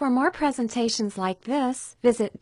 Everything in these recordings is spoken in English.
For more presentations like this, visit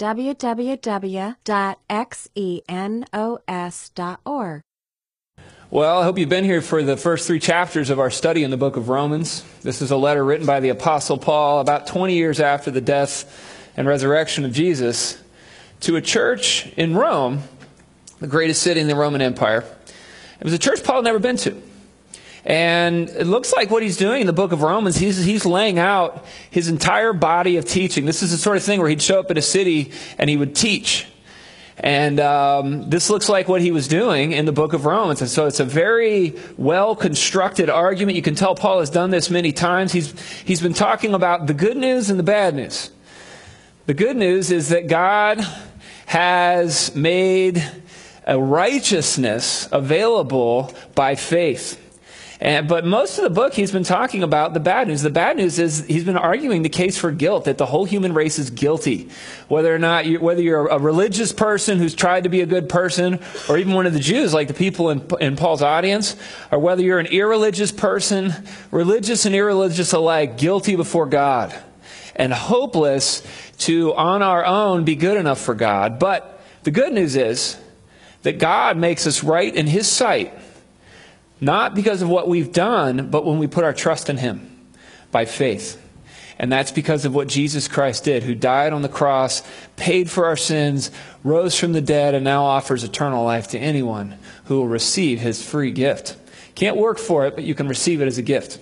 www.xenos.org. Well, I hope you've been here for the first 3 chapters of our study in the book of Romans. This is a letter written by the Apostle Paul about 20 years after the death and resurrection of Jesus to a church in Rome, the greatest city in the Roman Empire. It was a church Paul had never been to. And it looks like what he's doing in the book of Romans, he's laying out his entire body of teaching. This is the sort of thing where he'd show up at a city and he would teach. And this looks like what he was doing in the book of Romans. And so it's a very well-constructed argument. You can tell Paul has done this many times. He's been talking about the good news and the bad news. The good news is that God has made a righteousness available by faith. But most of the book, he's been talking about the bad news. The bad news is he's been arguing the case for guilt, that the whole human race is guilty. Whether you're a religious person who's tried to be a good person, or even one of the Jews, like the people in Paul's audience, or whether you're an irreligious person, religious and irreligious alike, guilty before God, and hopeless to, on our own, be good enough for God. But the good news is that God makes us right in His sight, not because of what we've done, but when we put our trust in Him by faith. And that's because of what Jesus Christ did, who died on the cross, paid for our sins, rose from the dead, and now offers eternal life to anyone who will receive His free gift. Can't work for it, but you can receive it as a gift.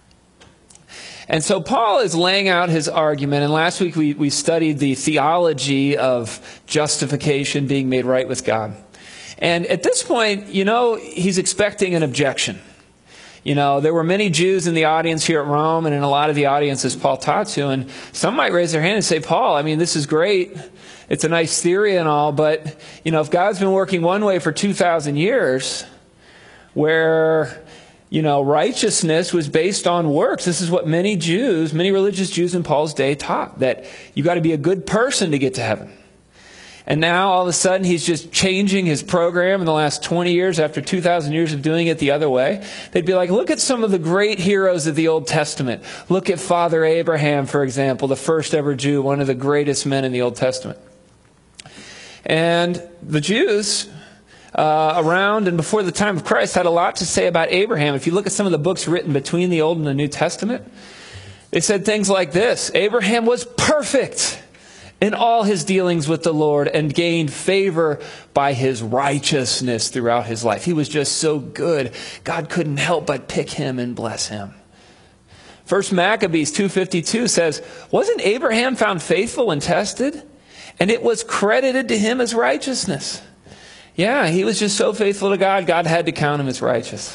And so Paul is laying out his argument, and last week we studied the theology of justification, being made right with God. And at this point, he's expecting an objection. There were many Jews in the audience here at Rome and in a lot of the audiences Paul taught to. And some might raise their hand and say, Paul, this is great. It's a nice theory and all. But, if God's been working one way for 2,000 years, where, righteousness was based on works. This is what many religious Jews in Paul's day taught, that you got to be a good person to get to heaven. And now, all of a sudden, he's just changing his program in the last 20 years after 2,000 years of doing it the other way. They'd be like, look at some of the great heroes of the Old Testament. Look at Father Abraham, for example, the first ever Jew, one of the greatest men in the Old Testament. And the Jews around and before the time of Christ had a lot to say about Abraham. If you look at some of the books written between the Old and the New Testament, they said things like this: Abraham was perfect in all his dealings with the Lord and gained favor by his righteousness throughout his life. He was just so good, God couldn't help but pick him and bless him. 1 Maccabees 2:52 says, wasn't Abraham found faithful when tested? And it was credited to him as righteousness. Yeah, he was just so faithful to God, God had to count him as righteous.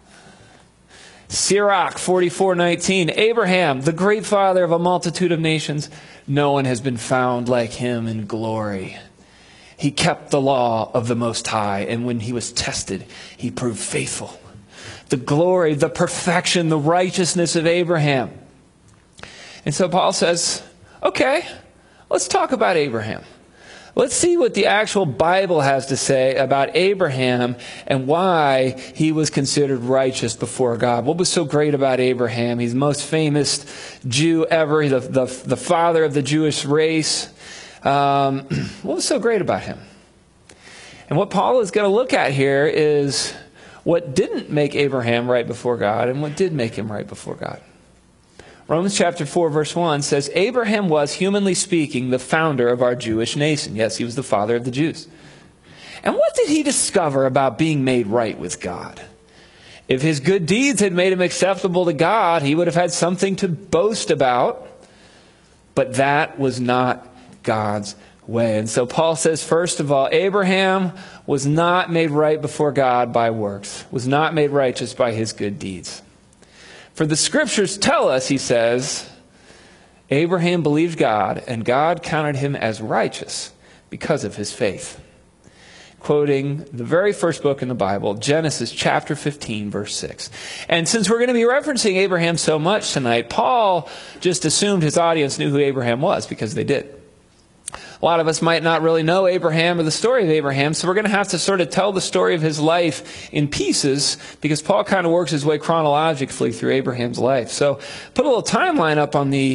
Sirach 44:19, Abraham, the great father of a multitude of nations, no one has been found like him in glory. He kept the law of the Most High, and when he was tested, he proved faithful. The glory, the perfection, the righteousness of Abraham. And so Paul says, okay, let's talk about Abraham. Let's see what the actual Bible has to say about Abraham and why he was considered righteous before God. What was so great about Abraham? He's the most famous Jew ever, the father of the Jewish race. What was so great about him? And what Paul is going to look at here is what didn't make Abraham right before God and what did make him right before God. Romans chapter 4, verse 1 says, Abraham was, humanly speaking, the founder of our Jewish nation. Yes, he was the father of the Jews. And what did he discover about being made right with God? If his good deeds had made him acceptable to God, he would have had something to boast about. But that was not God's way. And so Paul says, first of all, Abraham was not made right before God by works, was not made righteous by his good deeds. For the scriptures tell us, he says, Abraham believed God, and God counted him as righteous because of his faith. Quoting the very first book in the Bible, Genesis chapter 15, verse 6. And since we're going to be referencing Abraham so much tonight, Paul just assumed his audience knew who Abraham was, because they did. A lot of us might not really know Abraham or the story of Abraham, so we're going to have to sort of tell the story of his life in pieces, because Paul kind of works his way chronologically through Abraham's life. So put a little timeline up on the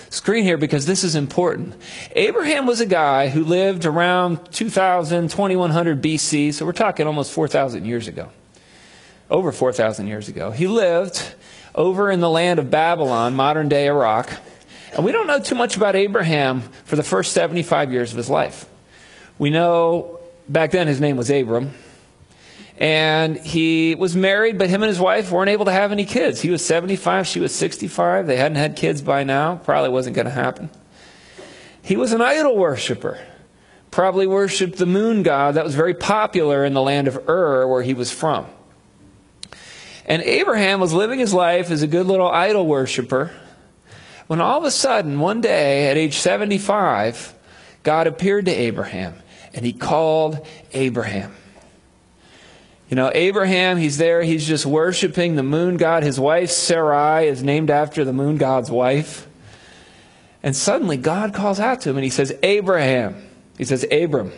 screen here because this is important. Abraham was a guy who lived around 2100 BC, so we're talking almost 4,000 years ago. Over 4,000 years ago. He lived over in the land of Babylon, modern-day Iraq. And we don't know too much about Abraham for the first 75 years of his life. We know back then his name was Abram. And he was married, but him and his wife weren't able to have any kids. He was 75, she was 65. They hadn't had kids by now. Probably wasn't going to happen. He was an idol worshiper. Probably worshipped the moon god that was very popular in the land of Ur, where he was from. And Abraham was living his life as a good little idol worshiper, when all of a sudden, one day, at age 75, God appeared to Abraham, and he called Abraham. You know, Abraham, he's there, he's just worshiping the moon god. His wife, Sarai, is named after the moon god's wife. And suddenly, God calls out to him, and he says, Abraham. He says, Abram.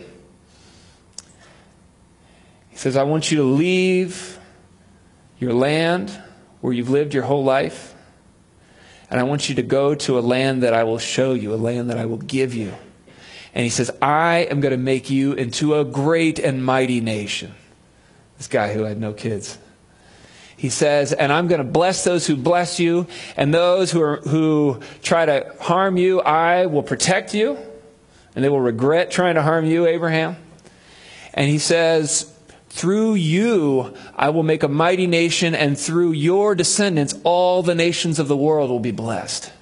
He says, I want you to leave your land where you've lived your whole life. And I want you to go to a land that I will show you, a land that I will give you. And he says, I am going to make you into a great and mighty nation. This guy who had no kids. He says, and I'm going to bless those who bless you, and those who try to harm you, I will protect you, and they will regret trying to harm you, Abraham. And he says, through you, I will make a mighty nation, and through your descendants, all the nations of the world will be blessed.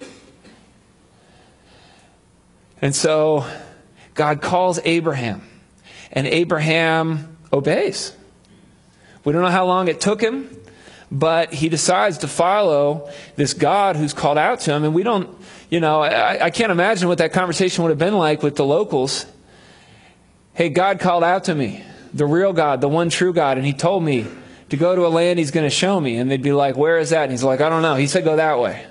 And so, God calls Abraham, and Abraham obeys. We don't know how long it took him, but he decides to follow this God who's called out to him. And we don't, I can't imagine what that conversation would have been like with the locals. Hey, God called out to me. The real God, the one true God, and he told me to go to a land he's going to show me. And they'd be like, where is that? And he's like, I don't know. He said, go that way.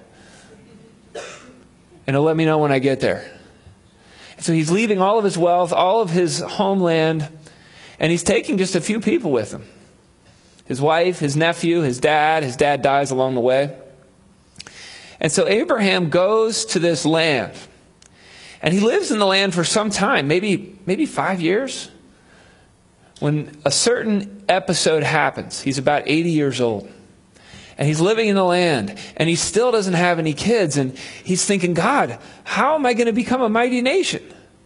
And he'll let me know when I get there. And so he's leaving all of his wealth, all of his homeland, and he's taking just a few people with him. His wife, his nephew, his dad. His dad dies along the way. And so Abraham goes to this land. And he lives in the land for some time, maybe 5 years. When a certain episode happens, he's about 80 years old. And he's living in the land. And he still doesn't have any kids. And he's thinking, God, how am I going to become a mighty nation?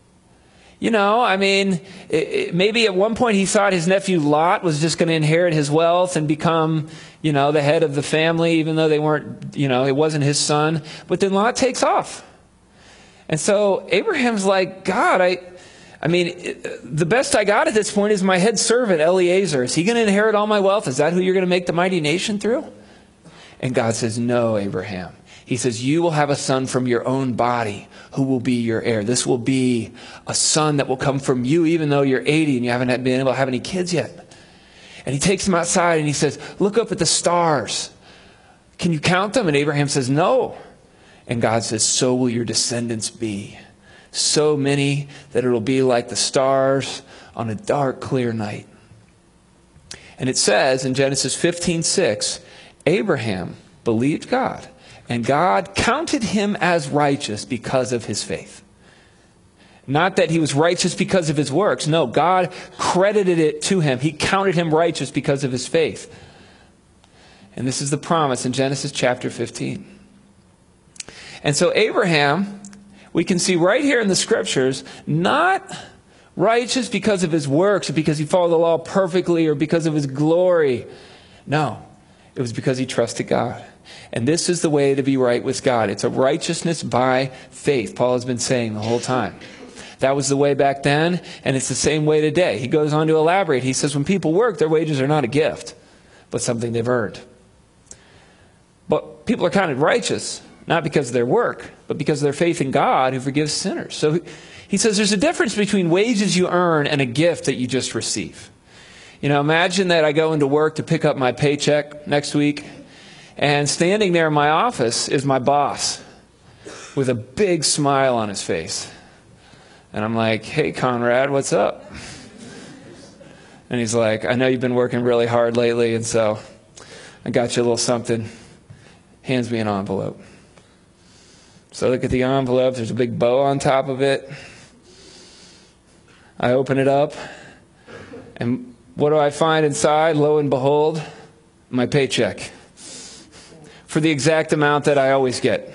Maybe at one point he thought his nephew Lot was just going to inherit his wealth and become, the head of the family, even though they weren't, it wasn't his son. But then Lot takes off. And so Abraham's like, God, the best I got at this point is my head servant, Eliezer. Is he going to inherit all my wealth? Is that who you're going to make the mighty nation through? And God says, no, Abraham. He says, you will have a son from your own body who will be your heir. This will be a son that will come from you, even though you're 80 and you haven't been able to have any kids yet. And he takes him outside and he says, look up at the stars. Can you count them? And Abraham says, no. And God says, so will your descendants be. So many that it'll be like the stars on a dark, clear night. And it says in Genesis 15:6, Abraham believed God, and God counted him as righteous because of his faith. Not that he was righteous because of his works. No, God credited it to him. He counted him righteous because of his faith. And this is the promise in Genesis chapter 15. And so Abraham, we can see right here in the scriptures, not righteous because of his works or because he followed the law perfectly or because of his glory. No, it was because he trusted God. And this is the way to be right with God. It's a righteousness by faith, Paul has been saying the whole time. That was the way back then, and it's the same way today. He goes on to elaborate. He says when people work, their wages are not a gift, but something they've earned. But people are counted righteous, not because of their work, but because of their faith in God who forgives sinners. So he says there's a difference between wages you earn and a gift that you just receive. Imagine that I go into work to pick up my paycheck next week, and standing there in my office is my boss with a big smile on his face. And I'm like, hey, Conrad, what's up? And he's like, I know you've been working really hard lately, and so I got you a little something. Hands me an envelope. So I look at the envelope. There's a big bow on top of it. I open it up. And what do I find inside? Lo and behold, my paycheck. For the exact amount that I always get.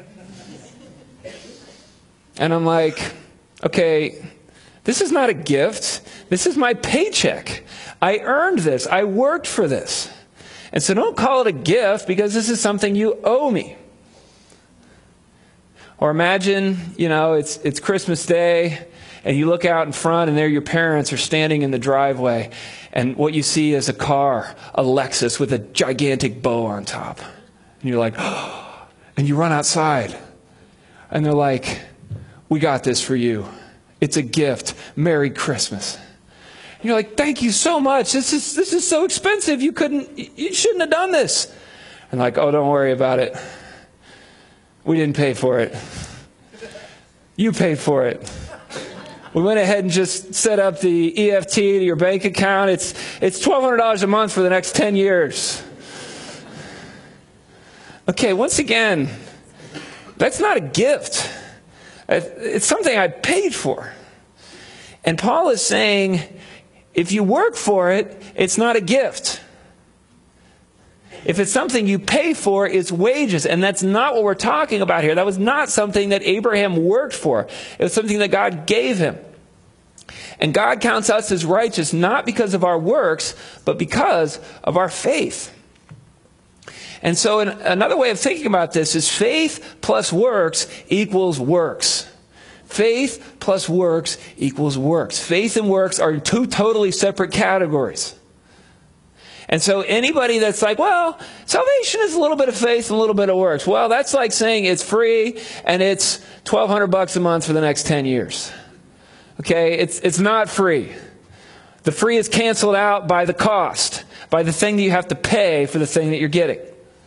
And I'm like, okay, this is not a gift. This is my paycheck. I earned this. I worked for this. And so don't call it a gift, because this is something you owe me. Or imagine, it's Christmas Day, and you look out in front, and there your parents are standing in the driveway, and what you see is a car, a Lexus with a gigantic bow on top. And you're like, oh, and you run outside, and they're like, we got this for you. It's a gift. Merry Christmas. And you're like, thank you so much. This is so expensive. You shouldn't have done this. And like, oh, don't worry about it. We didn't pay for it. You paid for it. We went ahead and just set up the EFT to your bank account. It's $1,200 a month for the next 10 years. Okay, once again, that's not a gift. It's something I paid for. And Paul is saying, if you work for it, it's not a gift. If it's something you pay for, it's wages. And that's not what we're talking about here. That was not something that Abraham worked for. It was something that God gave him. And God counts us as righteous, not because of our works, but because of our faith. And so another way of thinking about this is faith plus works equals works. Faith plus works equals works. Faith and works are two totally separate categories. And so anybody that's like, well, salvation is a little bit of faith and a little bit of works. Well, that's like saying it's free and it's $1,200 a month for the next 10 years. Okay, it's not free. The free is canceled out by the cost, by the thing that you have to pay for the thing that you're getting.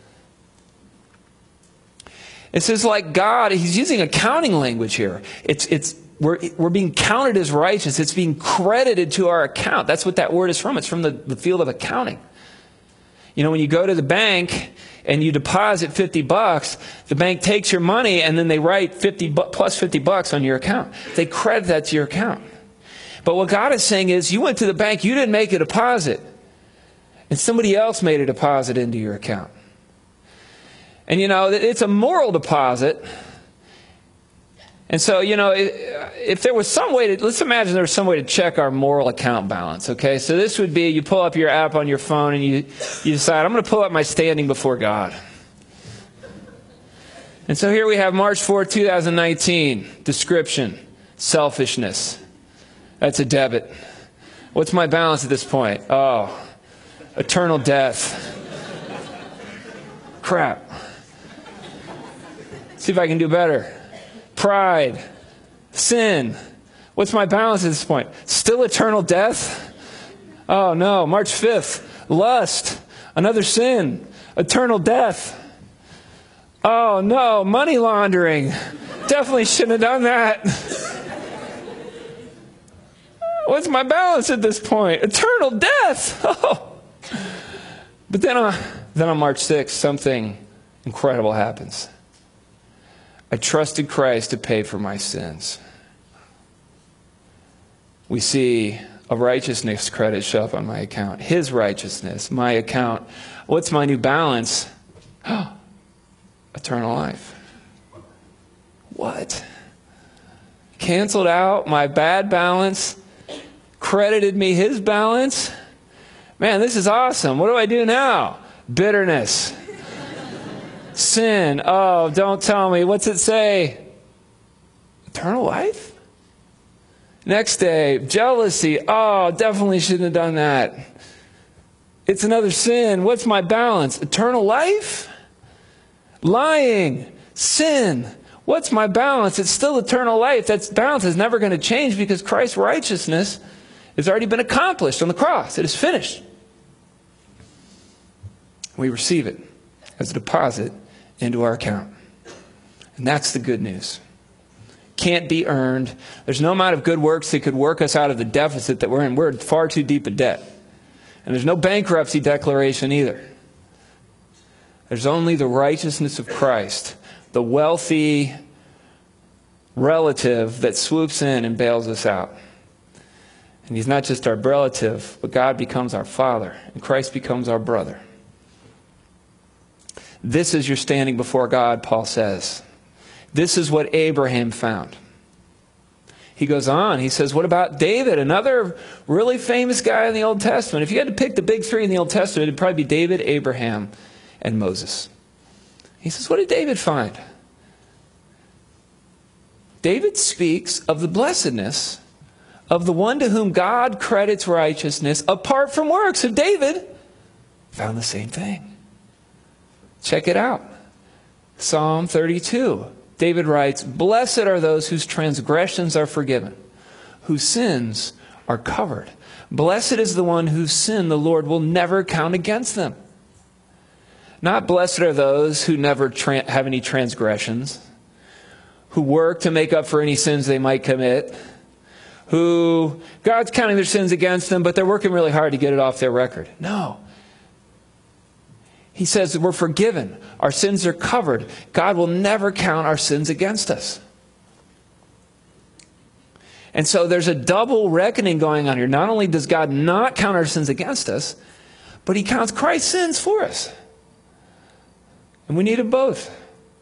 It says like God, he's using accounting language here. We're being counted as righteous. It's being credited to our account. That's what that word is from. It's from the field of accounting. When you go to the bank and you deposit $50, the bank takes your money and then they write plus $50 on your account. They credit that to your account. But what God is saying is, you went to the bank, you didn't make a deposit, and somebody else made a deposit into your account. And it's a moral deposit. And so, if there was some way let's imagine there was some way to check our moral account balance, okay? So this would be, you pull up your app on your phone and you decide, I'm going to pull up my standing before God. And so here we have March 4, 2019, description, selfishness. That's a debit. What's my balance at this point? Oh, eternal death. Crap. See if I can do better. Pride. Sin. What's my balance at this point? Still eternal death? Oh no, March 5th. Lust. Another sin. Eternal death. Oh no, money laundering. Definitely shouldn't have done that. What's my balance at this point? Eternal death. Oh. But then on March 6th, something incredible happens. I trusted Christ to pay for my sins. We see a righteousness credit show up on my account. His righteousness, my account. What's my new balance? Eternal life. What? Canceled out my bad balance, credited me his balance. Man, this is awesome. What do I do now? Bitterness. Sin. Oh, don't tell me. What's it say? Eternal life? Next day, jealousy. Oh, definitely shouldn't have done that. It's another sin. What's my balance? Eternal life? Lying. Sin. What's my balance? It's still eternal life. That balance is never going to change because Christ's righteousness has already been accomplished on the cross. It is finished. We receive it as a deposit into our account. And that's the good news. Can't be earned. There's no amount of good works that could work us out of the deficit that we're in. We're far too deep a debt. And there's no bankruptcy declaration either. There's only the righteousness of Christ, the wealthy relative that swoops in and bails us out. And he's not just our relative, but God becomes our Father, and Christ becomes our brother. This is your standing before God, Paul says. This is what Abraham found. He goes on, he says, what about David, another really famous guy in the Old Testament? If you had to pick the big three in the Old Testament, it'd probably be David, Abraham, and Moses. He says, what did David find? David speaks of the blessedness of the one to whom God credits righteousness apart from works. And David found the same thing. Check it out. Psalm 32. David writes, blessed are those whose transgressions are forgiven, whose sins are covered. Blessed is the one whose sin the Lord will never count against them. Not blessed are those who never have any transgressions, who work to make up for any sins they might commit, who God's counting their sins against them, but they're working really hard to get it off their record. No. He says that we're forgiven. Our sins are covered. God will never count our sins against us. And so there's a double reckoning going on here. Not only does God not count our sins against us, but he counts Christ's sins for us. And we need them both.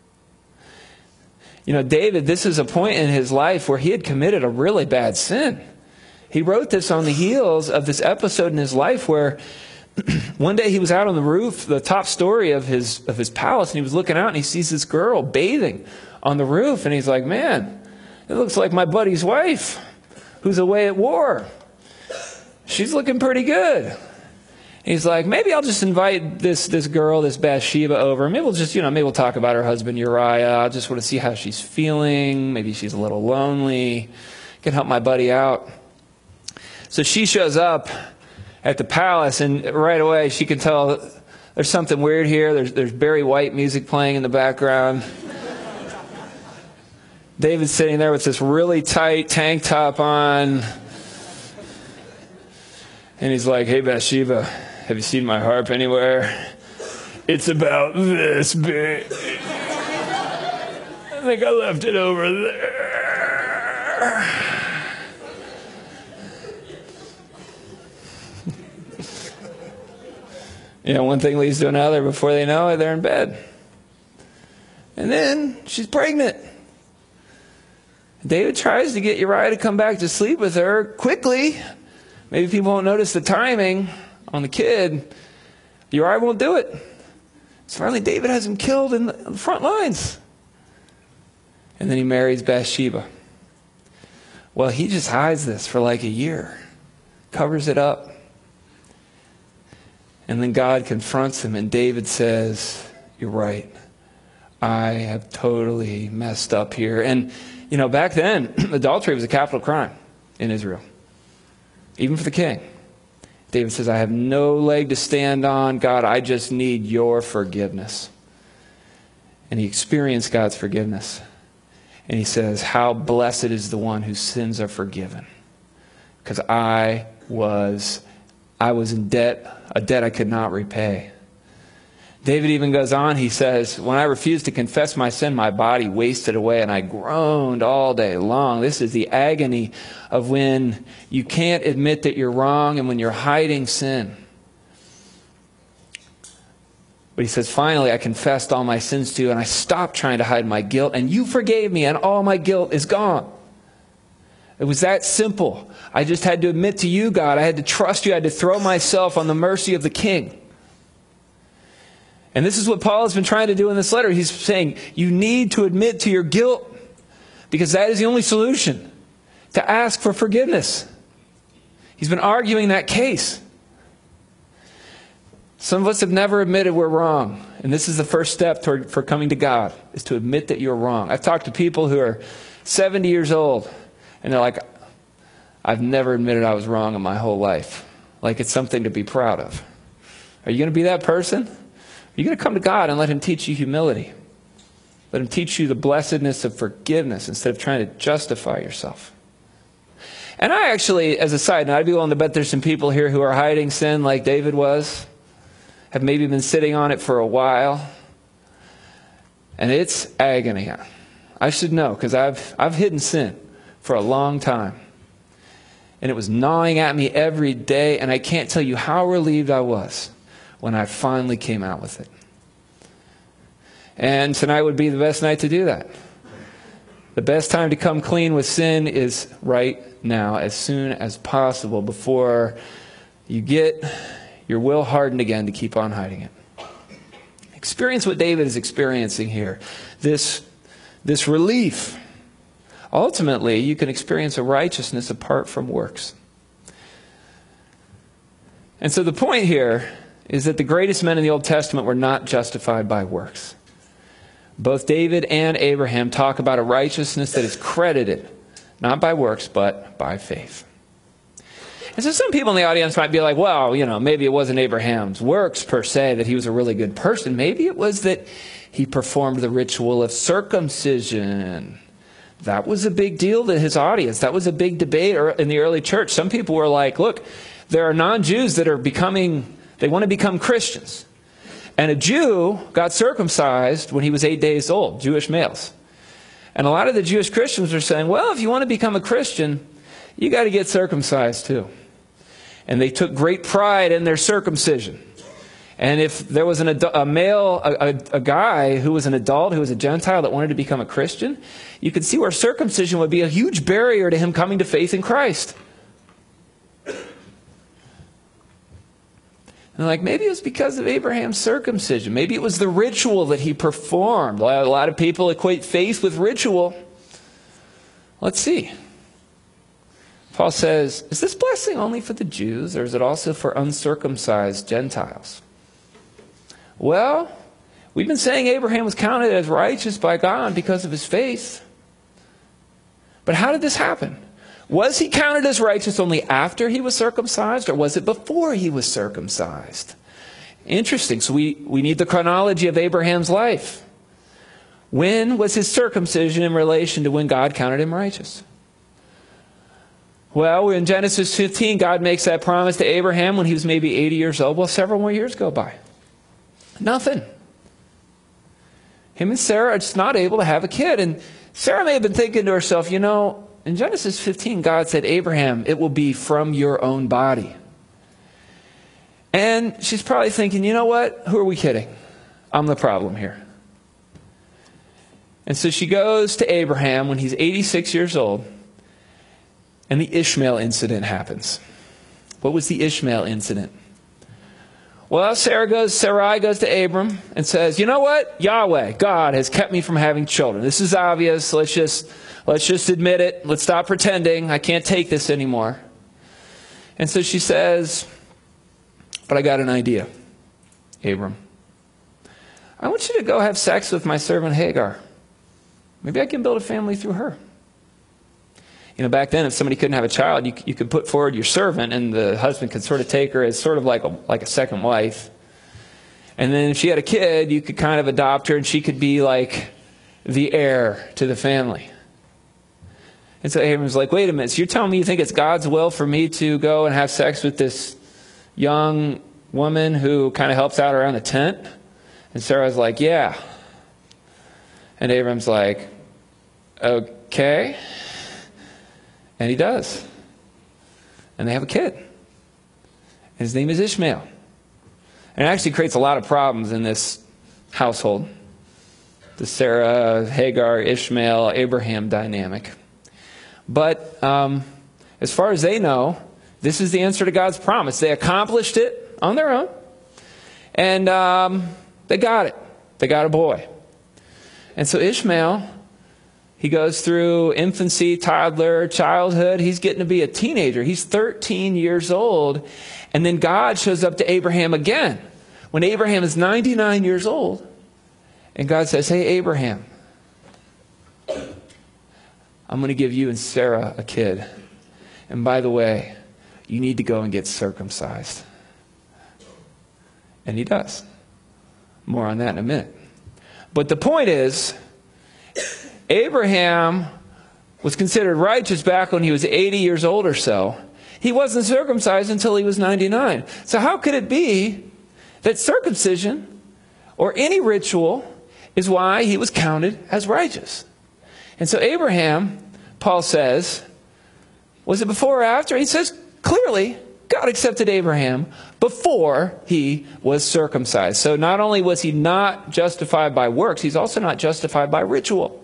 You know, David, this is a point in his life where he had committed a really bad sin. He wrote this on the heels of this episode in his life where one day he was out on the roof, the top story of his palace, and he was looking out and he sees this girl bathing on the roof. And he's like, man, it looks like my buddy's wife who's away at war. She's looking pretty good. He's like, maybe I'll just invite this girl, this Bathsheba, over. Maybe we'll talk about her husband Uriah. I just want to see how she's feeling. Maybe she's a little lonely. Can help my buddy out. So she shows up at the palace, and right away she can tell there's something weird here. There's Barry White music playing in the background. David's sitting there with this really tight tank top on. And he's like, hey, Bathsheba, have you seen my harp anywhere? It's about this big. I think I left it over there. You know, one thing leads to another. Before they know it, they're in bed. And then she's pregnant. David tries to get Uriah to come back to sleep with her quickly. Maybe people won't notice the timing on the kid. Uriah won't do it. So finally David has him killed in the front lines. And then he marries Bathsheba. Well, he just hides this for like a year. Covers it up. And then God confronts him, and David says, you're right. I have totally messed up here. And, you know, back then, adultery was a capital crime in Israel. Even for the king. David says, I have no leg to stand on. God, I just need your forgiveness. And he experienced God's forgiveness. And he says, how blessed is the one whose sins are forgiven. Because I was in debt, a debt I could not repay. David even goes on, he says, when I refused to confess my sin, my body wasted away and I groaned all day long. This is the agony of when you can't admit that you're wrong and when you're hiding sin. But he says, finally, I confessed all my sins to you and I stopped trying to hide my guilt and you forgave me and all my guilt is gone. It was that simple. I just had to admit to you, God. I had to trust you. I had to throw myself on the mercy of the King. And this is what Paul has been trying to do in this letter. He's saying you need to admit to your guilt because that is the only solution, to ask for forgiveness. He's been arguing that case. Some of us have never admitted we're wrong. And this is the first step for coming to God, is to admit that you're wrong. I've talked to people who are 70 years old. And they're like, I've never admitted I was wrong in my whole life. Like it's something to be proud of. Are you going to be that person? Are you going to come to God and let him teach you humility? Let him teach you the blessedness of forgiveness instead of trying to justify yourself. And I actually, as a side note, I'd be willing to bet there's some people here who are hiding sin like David was. Have maybe been sitting on it for a while. And it's agony. I should know, because I've hidden sin for a long time. And it was gnawing at me every day, and I can't tell you how relieved I was when I finally came out with it. And tonight would be the best night to do that. The best time to come clean with sin is right now, as soon as possible, before you get your will hardened again to keep on hiding it. Experience what David is experiencing here. This relief. Ultimately, you can experience a righteousness apart from works. And so the point here is that the greatest men in the Old Testament were not justified by works. Both David and Abraham talk about a righteousness that is credited, not by works, but by faith. And so some people in the audience might be like, well, maybe it wasn't Abraham's works per se, that he was a really good person. Maybe it was that he performed the ritual of circumcision. That was a big deal to his audience. That was a big debate in the early church. Some people were like, look, there are non-Jews that are they want to become Christians. And a Jew got circumcised when he was 8 days old, Jewish males. And a lot of the Jewish Christians are saying, well, if you want to become a Christian, you got to get circumcised too. And they took great pride in their circumcision. And if there was a guy who was an adult, who was a Gentile that wanted to become a Christian, you could see where circumcision would be a huge barrier to him coming to faith in Christ. And like, maybe it was because of Abraham's circumcision. Maybe it was the ritual that he performed. A lot of people equate faith with ritual. Let's see. Paul says, is this blessing only for the Jews, or is it also for uncircumcised Gentiles? Well, we've been saying Abraham was counted as righteous by God because of his faith. But how did this happen? Was he counted as righteous only after he was circumcised, or was it before he was circumcised? Interesting. So we need the chronology of Abraham's life. When was his circumcision in relation to when God counted him righteous? Well, in Genesis 15, God makes that promise to Abraham when he was maybe 80 years old. Well, several more years go by. Nothing. Him and Sarah are just not able to have a kid. And Sarah may have been thinking to herself, in Genesis 15, God said, Abraham, it will be from your own body. And she's probably thinking, you know what? Who are we kidding? I'm the problem here. And so she goes to Abraham when he's 86 years old, and the Ishmael incident happens. What was the Ishmael incident? Well, Sarai goes to Abram and says, you know what? Yahweh, God, has kept me from having children. This is obvious. Let's just admit it. Let's stop pretending. I can't take this anymore. And so she says, but I got an idea, Abram. I want you to go have sex with my servant Hagar. Maybe I can build a family through her. Back then, if somebody couldn't have a child, you could put forward your servant, and the husband could sort of take her as sort of like a second wife. And then if she had a kid, you could kind of adopt her, and she could be like the heir to the family. And so Abram's like, wait a minute, so you're telling me you think it's God's will for me to go and have sex with this young woman who kind of helps out around the tent? And Sarah's like, yeah. And Abram's like, okay. And he does. And they have a kid. And his name is Ishmael. And it actually creates a lot of problems in this household. The Sarah, Hagar, Ishmael, Abraham dynamic. But as far as they know, this is the answer to God's promise. They accomplished it on their own. And they got it. They got a boy. And so Ishmael, he goes through infancy, toddler, childhood. He's getting to be a teenager. He's 13 years old. And then God shows up to Abraham again when Abraham is 99 years old. And God says, hey, Abraham, I'm going to give you and Sarah a kid. And by the way, you need to go and get circumcised. And he does. More on that in a minute. But the point is, Abraham was considered righteous back when he was 80 years old or so. He wasn't circumcised until he was 99. So how could it be that circumcision or any ritual is why he was counted as righteous? And so Abraham, Paul says, was it before or after? He says clearly, God accepted Abraham before he was circumcised. So not only was he not justified by works, he's also not justified by ritual.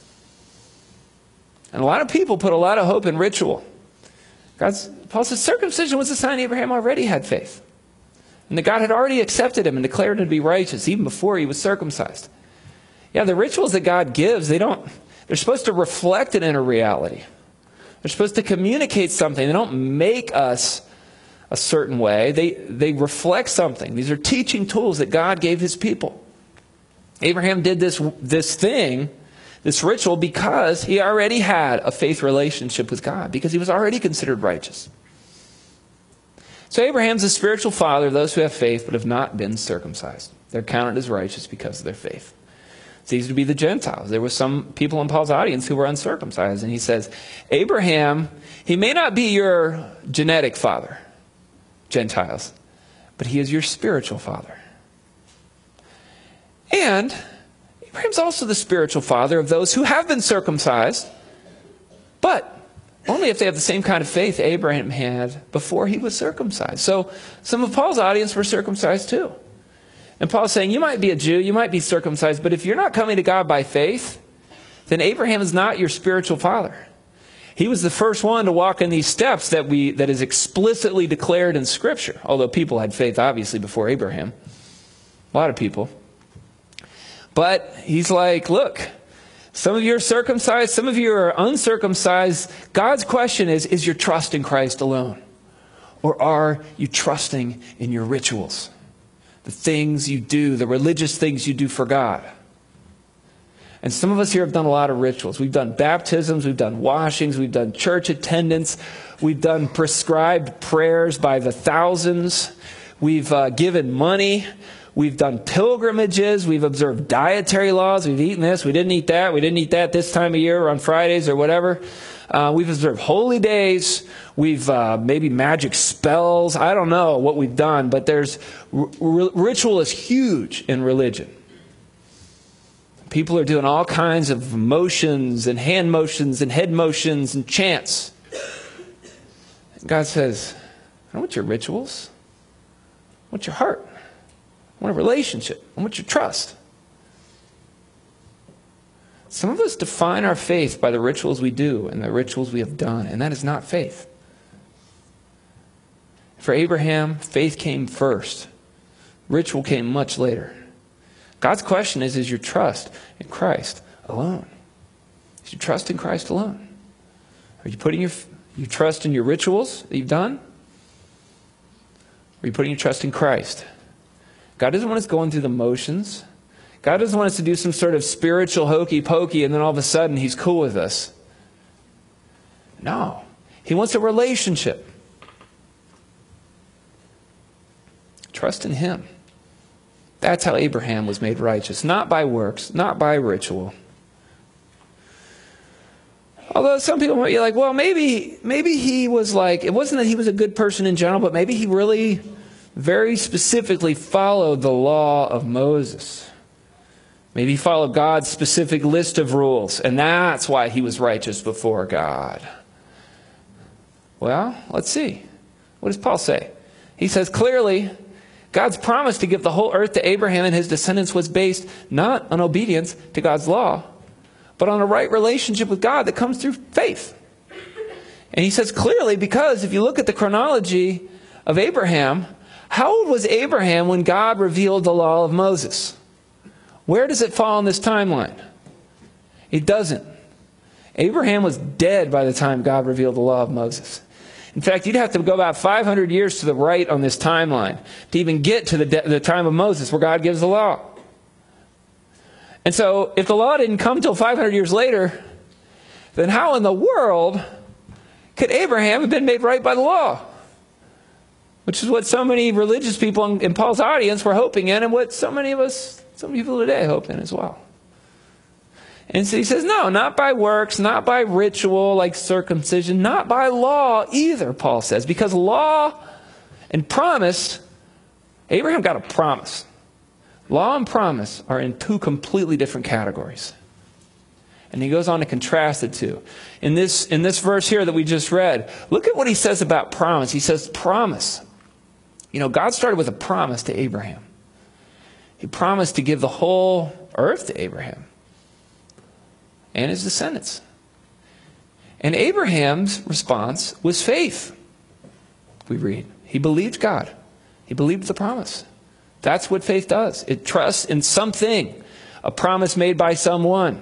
And a lot of people put a lot of hope in ritual. Paul says circumcision was a sign Abraham already had faith. And that God had already accepted him and declared him to be righteous even before he was circumcised. Yeah, the rituals that God gives, they're supposed to reflect an inner reality. They're supposed to communicate something. They don't make us a certain way. They reflect something. These are teaching tools that God gave his people. Abraham did this thing, this ritual, because he already had a faith relationship with God, because he was already considered righteous. So Abraham's the spiritual father of those who have faith but have not been circumcised. They're counted as righteous because of their faith. It's easy to be the Gentiles. There were some people in Paul's audience who were uncircumcised. And he says, Abraham, he may not be your genetic father, Gentiles, but he is your spiritual father. And Abraham's also the spiritual father of those who have been circumcised, but only if they have the same kind of faith Abraham had before he was circumcised. So some of Paul's audience were circumcised too. And Paul's saying, you might be a Jew, you might be circumcised, but if you're not coming to God by faith, then Abraham is not your spiritual father. He was the first one to walk in these steps that is explicitly declared in Scripture. Although people had faith, obviously, before Abraham. A lot of people. But he's like, look, some of you are circumcised, some of you are uncircumcised. God's question is your trust in Christ alone? Or are you trusting in your rituals? The things you do, the religious things you do for God. And some of us here have done a lot of rituals. We've done baptisms, we've done washings, we've done church attendance, we've done prescribed prayers by the thousands, we've given money, we've done pilgrimages, we've observed dietary laws, we've eaten this, we didn't eat that this time of year or on Fridays or whatever. We've observed holy days. We've maybe magic spells. I don't know what we've done, but ritual is huge in religion. People are doing all kinds of motions and hand motions and head motions and chants. And God says, I want your rituals. I want your heart. I want a relationship. I want your trust. Some of us define our faith by the rituals we do and the rituals we have done, and that is not faith. For Abraham, faith came first. Ritual came much later. God's question is your trust in Christ alone? Is your trust in Christ alone? Are you putting your trust in your rituals that you've done? Or are you putting your trust in Christ? God doesn't want us going through the motions. God doesn't want us to do some sort of spiritual hokey pokey and then all of a sudden he's cool with us. No. He wants a relationship. Trust in him. That's how Abraham was made righteous. Not by works, not by ritual. Although some people might be like, well, maybe he was like, it wasn't that he was a good person in general, but maybe he really very specifically followed the law of Moses. Maybe he followed God's specific list of rules, and that's why he was righteous before God. Well, let's see. What does Paul say? He says clearly, God's promise to give the whole earth to Abraham and his descendants was based not on obedience to God's law, but on a right relationship with God that comes through faith. And he says clearly because if you look at the chronology of Abraham, how old was Abraham when God revealed the law of Moses? Where does it fall in this timeline? It doesn't. Abraham was dead by the time God revealed the law of Moses. In fact, you'd have to go about 500 years to the right on this timeline to even get to the time of Moses where God gives the law. And so if the law didn't come till 500 years later, then how in the world could Abraham have been made right by the law? Which is what so many religious people in Paul's audience were hoping in and what so many people today hope in as well. And so he says, no, not by works, not by ritual like circumcision, not by law either, Paul says. Because law and promise, Abraham got a promise. Law and promise are in two completely different categories. And he goes on to contrast the two. In this verse here that we just read, look at what he says about promise. He says promise. You know, God started with a promise to Abraham. He promised to give the whole earth to Abraham and his descendants. And Abraham's response was faith. We read, he believed God. He believed the promise. That's what faith does. It trusts in something, a promise made by someone.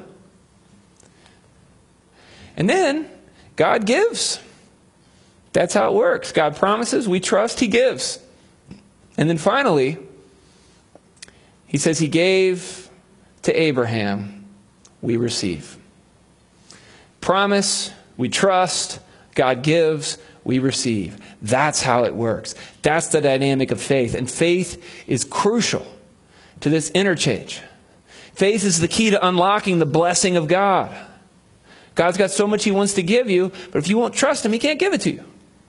And then God gives. That's how it works. God promises, we trust, he gives. And then finally, he says he gave to Abraham, we receive. Promise, we trust, God gives, we receive. That's how it works. That's the dynamic of faith. And faith is crucial to this interchange. Faith is the key to unlocking the blessing of God. God's got so much he wants to give you, but if you won't trust him, he can't give it to you.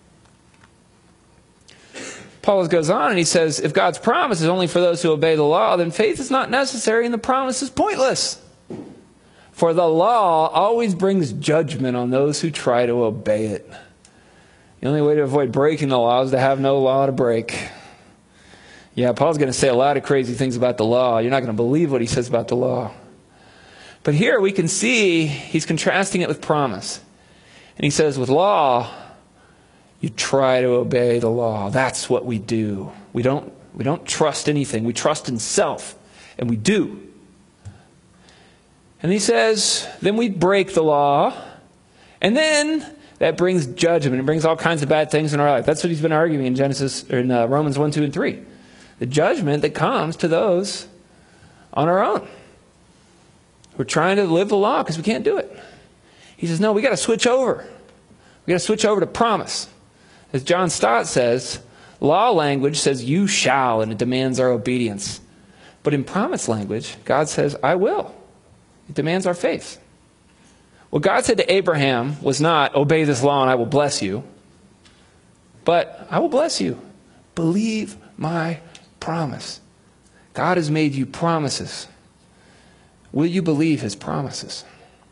Paul goes on and he says, if God's promise is only for those who obey the law, then faith is not necessary and the promise is pointless. For the law always brings judgment on those who try to obey it. The only way to avoid breaking the law is to have no law to break. Yeah, Paul's going to say a lot of crazy things about the law. You're not going to believe what he says about the law. But here we can see he's contrasting it with promise. And he says with law, you try to obey the law. That's what we do. We don't trust anything. We trust in self. And we do. And he says, then we break the law. And then that brings judgment. It brings all kinds of bad things in our life. That's what he's been arguing in Romans 1, 2, and 3. The judgment that comes to those on our own. We're trying to live the law because we can't do it. He says, no, we got to switch over. We got to switch over to promise. As John Stott says, law language says you shall, and it demands our obedience. But in promise language, God says, I will. It demands our faith. What God said to Abraham was not, obey this law and I will bless you. But I will bless you. Believe my promise. God has made you promises. Will you believe his promises?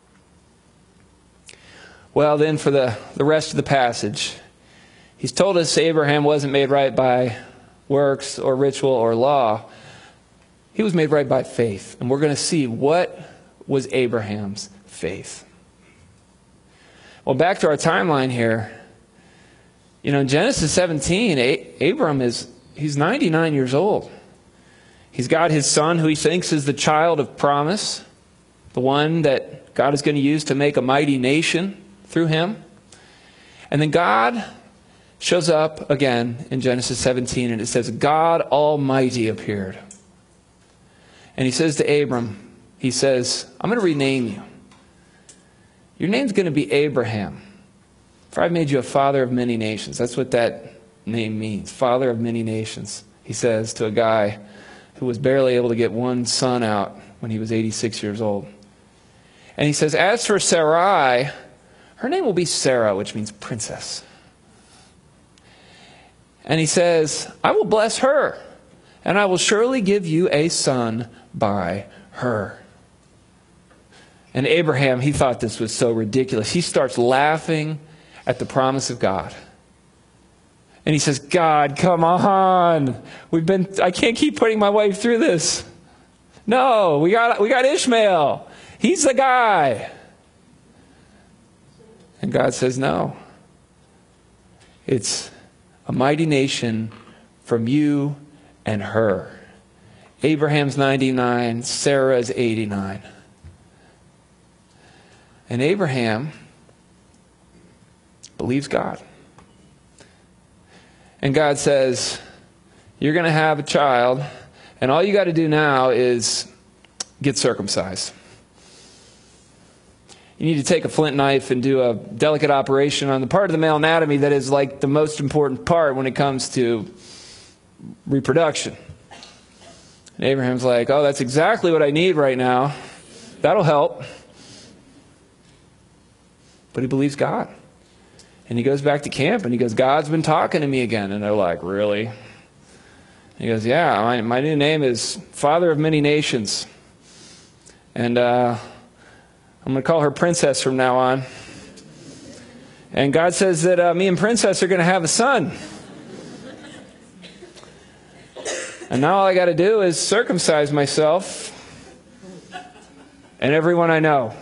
Well, then for the rest of the passage, he's told us Abraham wasn't made right by works or ritual or law. He was made right by faith. And we're going to see what was Abraham's faith. Well, back to our timeline here. You know, in Genesis 17, Abram he's 99 years old. He's got his son who he thinks is the child of promise, the one that God is going to use to make a mighty nation through him. And then God shows up again in Genesis 17, and it says, God Almighty appeared. And he says to Abram, he says, I'm going to rename you. Your name's going to be Abraham, for I've made you a father of many nations. That's what that name means, father of many nations. He says to a guy who was barely able to get one son out when he was 86 years old. And he says, as for Sarai, her name will be Sarah, which means princess. And he says, I will bless her, and I will surely give you a son by her. And Abraham, he thought this was so ridiculous. He starts laughing at the promise of God. And he says, God, come on. I can't keep putting my wife through this. No, we got Ishmael. He's the guy. And God says, no. It's a mighty nation from you and her. Abraham's 99, Sarah is 89. And Abraham believes God. And God says, you're going to have a child, and all you got to do now is get circumcised. You need to take a flint knife and do a delicate operation on the part of the male anatomy that is like the most important part when it comes to reproduction. And Abraham's like, oh, that's exactly what I need right now. That'll help. But he believes God. And he goes back to camp and he goes, God's been talking to me again. And they're like, really? And he goes, yeah, my new name is Father of Many Nations. And I'm going to call her Princess from now on. And God says that me and Princess are going to have a son. And now all I got to do is circumcise myself and everyone I know.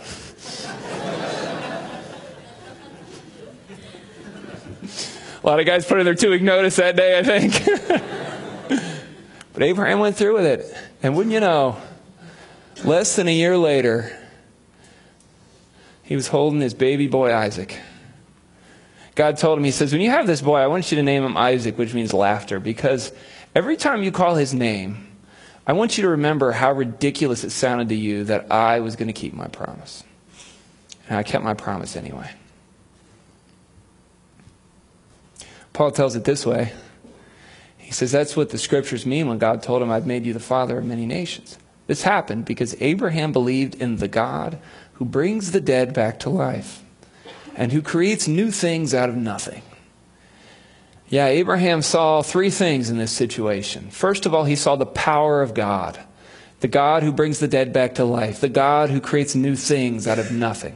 A lot of guys put in their 2 week notice that day, I think. But Abraham went through with it. And wouldn't you know, less than a year later, he was holding his baby boy Isaac. God told him, he says, when you have this boy, I want you to name him Isaac, which means laughter, because every time you call his name, I want you to remember how ridiculous it sounded to you that I was going to keep my promise. And I kept my promise anyway. Paul tells it this way. He says that's what the scriptures mean when God told him, I've made you the father of many nations. This happened because Abraham believed in the God who brings the dead back to life and who creates new things out of nothing. Yeah, Abraham saw 3 things in this situation. First of all, he saw the power of God. The God who brings the dead back to life. The God who creates new things out of nothing.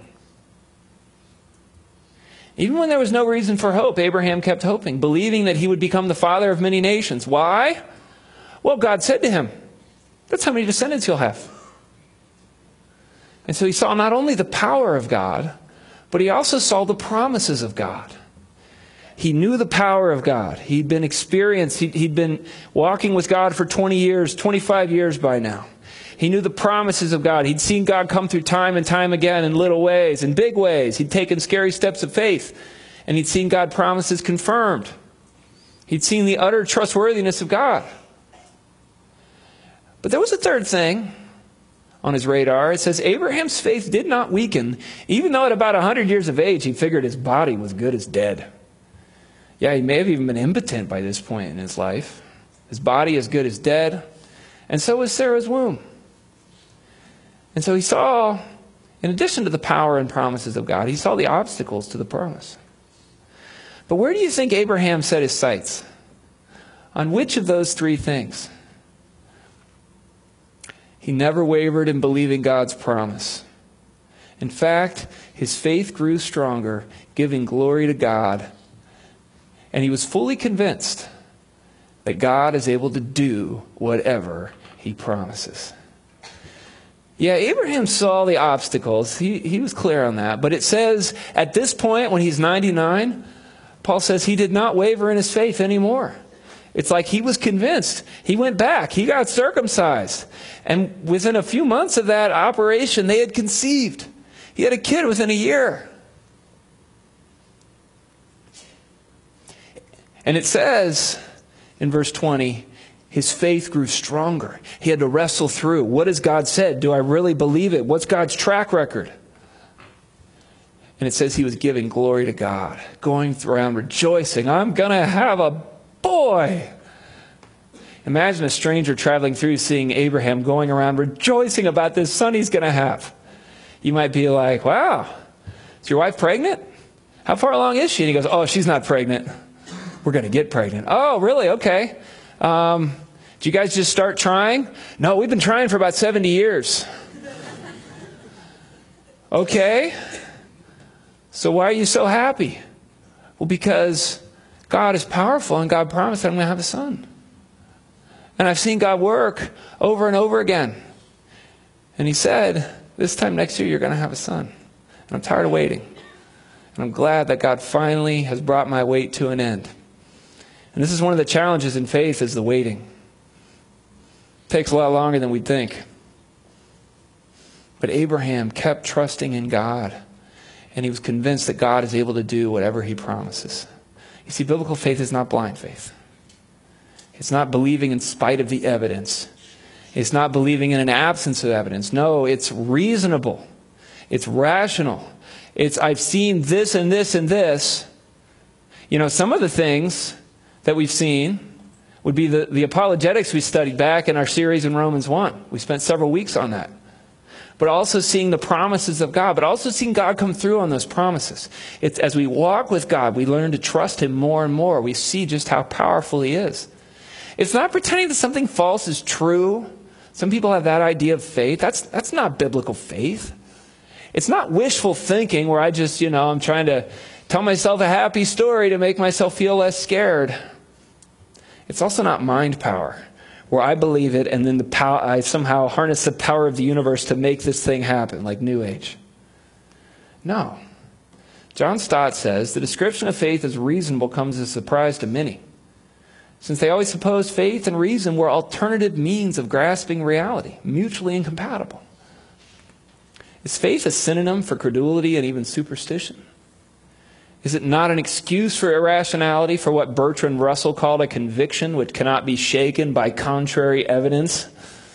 Even when there was no reason for hope, Abraham kept hoping, believing that he would become the father of many nations. Why? Well, God said to him, that's how many descendants you'll have. And so he saw not only the power of God, but he also saw the promises of God. He knew the power of God. He'd been experienced. He'd been walking with God for 20 years, 25 years by now. He knew the promises of God. He'd seen God come through time and time again in little ways, in big ways. He'd taken scary steps of faith, and he'd seen God's promises confirmed. He'd seen the utter trustworthiness of God. But there was a third thing on his radar. It says Abraham's faith did not weaken, even though at about 100 years of age, he figured his body was good as dead. Yeah, he may have even been impotent by this point in his life. His body as good as dead, and so was Sarah's womb. And so he saw, in addition to the power and promises of God, he saw the obstacles to the promise. But where do you think Abraham set his sights? On which of those 3 things? He never wavered in believing God's promise. In fact, his faith grew stronger, giving glory to God. And he was fully convinced that God is able to do whatever he promises. Yeah, Abraham saw the obstacles. He was clear on that. But it says at this point, when he's 99, Paul says he did not waver in his faith anymore. It's like he was convinced. He went back. He got circumcised. And within a few months of that operation, they had conceived. He had a kid within a year. And it says in verse 20, his faith grew stronger. He had to wrestle through. What has God said? Do I really believe it? What's God's track record? And it says he was giving glory to God, going around rejoicing. I'm going to have a boy. Imagine a stranger traveling through seeing Abraham going around rejoicing about this son he's going to have. You might be like, wow, is your wife pregnant? How far along is she? And he goes, oh, she's not pregnant. We're going to get pregnant. Oh, really? Okay. Did you guys just start trying? No, we've been trying for about 70 years. Okay. So why are you so happy? Well, because God is powerful and God promised that I'm going to have a son. And I've seen God work over and over again. And he said, this time next year you're going to have a son. And I'm tired of waiting. And I'm glad that God finally has brought my wait to an end. And this is one of the challenges in faith, is the waiting. It takes a lot longer than we'd think. But Abraham kept trusting in God. And he was convinced that God is able to do whatever he promises. You see, biblical faith is not blind faith. It's not believing in spite of the evidence. It's not believing in an absence of evidence. No, it's reasonable. It's rational. It's, I've seen this and this and this. You know, some of the things that we've seen would be the apologetics we studied back in our series in Romans 1. We spent several weeks on that. But also seeing the promises of God, but also seeing God come through on those promises. It's as we walk with God, we learn to trust him more and more. We see just how powerful he is. It's not pretending that something false is true. Some people have that idea of faith. That's not biblical faith. It's not wishful thinking where I just, I'm trying to tell myself a happy story to make myself feel less scared. It's also not mind power, where I believe it and then I somehow harness the power of the universe to make this thing happen, like New Age. No. John Stott says, the description of faith as reasonable comes as a surprise to many, since they always supposed faith and reason were alternative means of grasping reality, mutually incompatible. Is faith a synonym for credulity and even superstition? Is it not an excuse for irrationality, for what Bertrand Russell called a conviction which cannot be shaken by contrary evidence?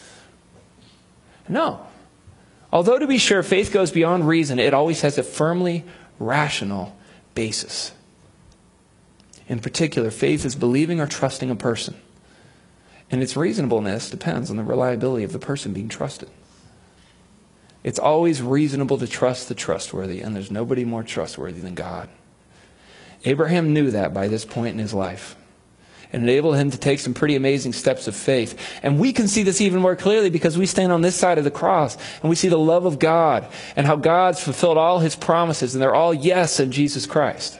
No. Although, to be sure, faith goes beyond reason, it always has a firmly rational basis. In particular, faith is believing or trusting a person. And its reasonableness depends on the reliability of the person being trusted. It's always reasonable to trust the trustworthy, and there's nobody more trustworthy than God. Abraham knew that by this point in his life. It enabled him to take some pretty amazing steps of faith. And we can see this even more clearly because we stand on this side of the cross and we see the love of God and how God's fulfilled all his promises, and they're all yes in Jesus Christ.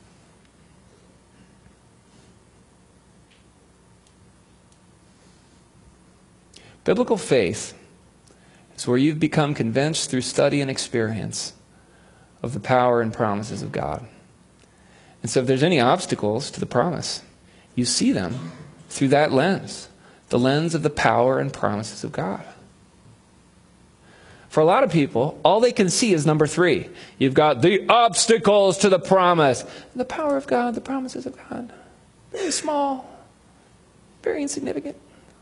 Biblical faith is where you've become convinced through study and experience of the power and promises of God. And so if there's any obstacles to the promise, you see them through that lens, the lens of the power and promises of God. For a lot of people, all they can see is number 3. You've got the obstacles to the promise. The power of God, the promises of God. Very small, very insignificant.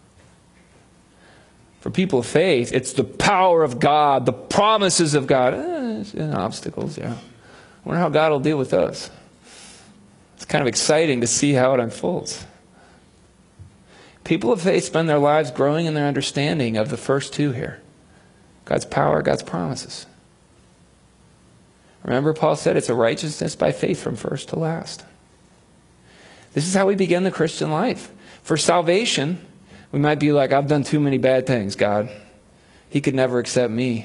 For people of faith, it's the power of God, the promises of God. Obstacles, yeah. I wonder how God will deal with those. It's kind of exciting to see how it unfolds. People of faith spend their lives growing in their understanding of the first 2 here. God's power, God's promises. Remember, Paul said it's a righteousness by faith from first to last. This is how we begin the Christian life. For salvation, we might be like, I've done too many bad things, God. He could never accept me.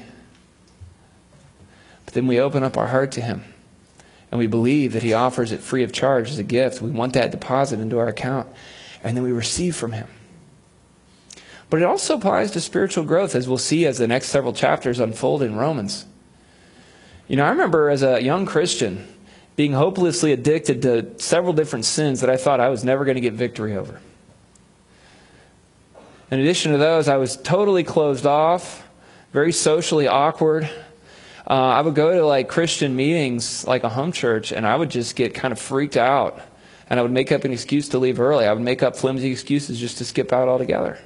But then we open up our heart to him. And we believe that he offers it free of charge as a gift. We want that deposit into our account. And then we receive from him. But it also applies to spiritual growth, as we'll see as the next several chapters unfold in Romans. I remember as a young Christian being hopelessly addicted to several different sins that I thought I was never going to get victory over. In addition to those, I was totally closed off, very socially awkward. I would go to Christian meetings, like a home church, and I would just get kind of freaked out. And I would make up an excuse to leave early. I would make up flimsy excuses just to skip out altogether.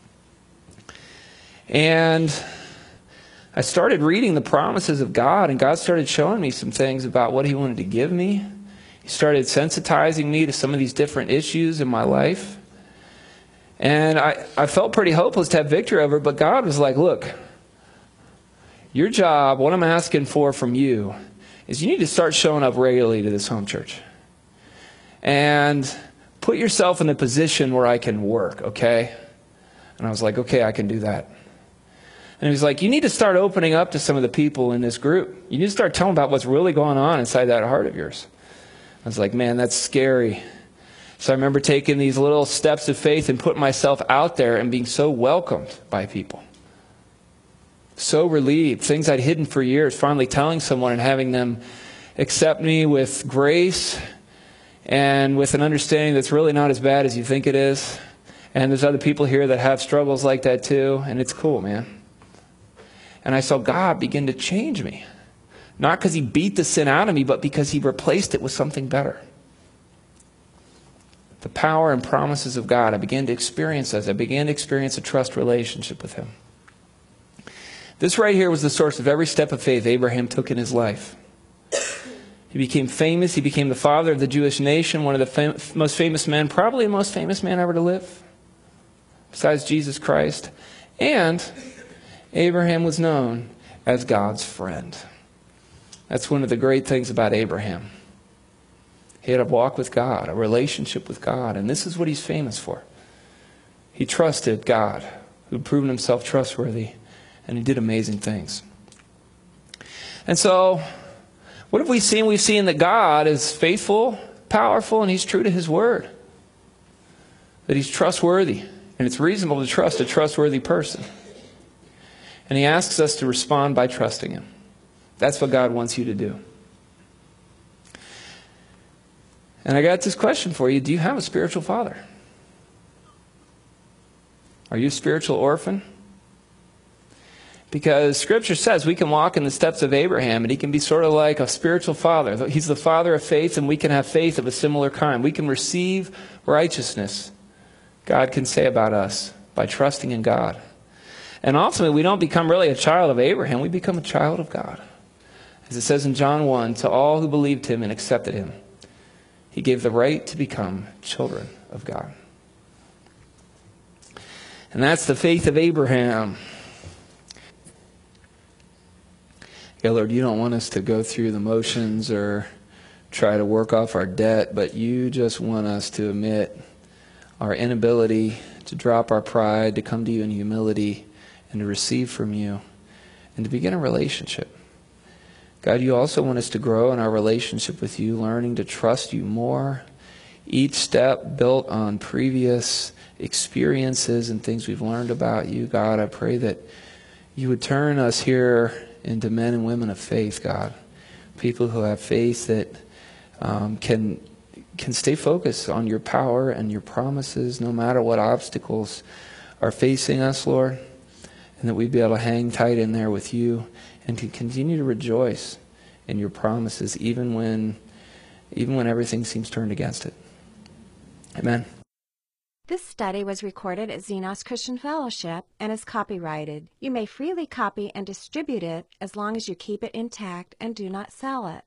And I started reading the promises of God, and God started showing me some things about what he wanted to give me. He started sensitizing me to some of these different issues in my life. And I felt pretty hopeless to have victory over it, but God was like, look, your job, what I'm asking for from you, is you need to start showing up regularly to this home church. And put yourself in a position where I can work, okay? And I was like, okay, I can do that. And he was like, you need to start opening up to some of the people in this group. You need to start telling about what's really going on inside that heart of yours. I was like, man, that's scary. So I remember taking these little steps of faith and putting myself out there and being so welcomed by people. So relieved. Things I'd hidden for years, finally telling someone and having them accept me with grace and with an understanding that's really not as bad as you think it is. And there's other people here that have struggles like that too. And it's cool, man. And I saw God begin to change me. Not because he beat the sin out of me, but because he replaced it with something better. The power and promises of God, I began to experience as I began to experience a trust relationship with him. This right here was the source of every step of faith Abraham took in his life. He became famous. He became the father of the Jewish nation, one of the most famous men, probably the most famous man ever to live, besides Jesus Christ. And Abraham was known as God's friend. That's one of the great things about Abraham. He had a walk with God, a relationship with God, and this is what he's famous for. He trusted God, who'd proven himself trustworthy, and he did amazing things. And so, what have we seen? We've seen that God is faithful, powerful, and He's true to His word. That He's trustworthy. And it's reasonable to trust a trustworthy person. And He asks us to respond by trusting Him. That's what God wants you to do. And I got this question for you. Do you have a spiritual father? Are you a spiritual orphan? Because Scripture says we can walk in the steps of Abraham, and he can be sort of like a spiritual father. He's the father of faith, and we can have faith of a similar kind. We can receive righteousness, God can say about us, by trusting in God. And ultimately, we don't become really a child of Abraham. We become a child of God. As it says in John 1, to all who believed Him and accepted Him, He gave the right to become children of God. And that's the faith of Abraham. Yeah, Lord, you don't want us to go through the motions or try to work off our debt, but you just want us to admit our inability, to drop our pride, to come to you in humility, and to receive from you, and to begin a relationship. God, you also want us to grow in our relationship with you, learning to trust you more, each step built on previous experiences and things we've learned about you. God, I pray that you would turn us here into men and women of faith, God. People who have faith that can stay focused on your power and your promises no matter what obstacles are facing us, Lord. And that we'd be able to hang tight in there with you and to continue to rejoice in your promises even when everything seems turned against it. Amen. This study was recorded at Xenos Christian Fellowship and is copyrighted. You may freely copy and distribute it as long as you keep it intact and do not sell it.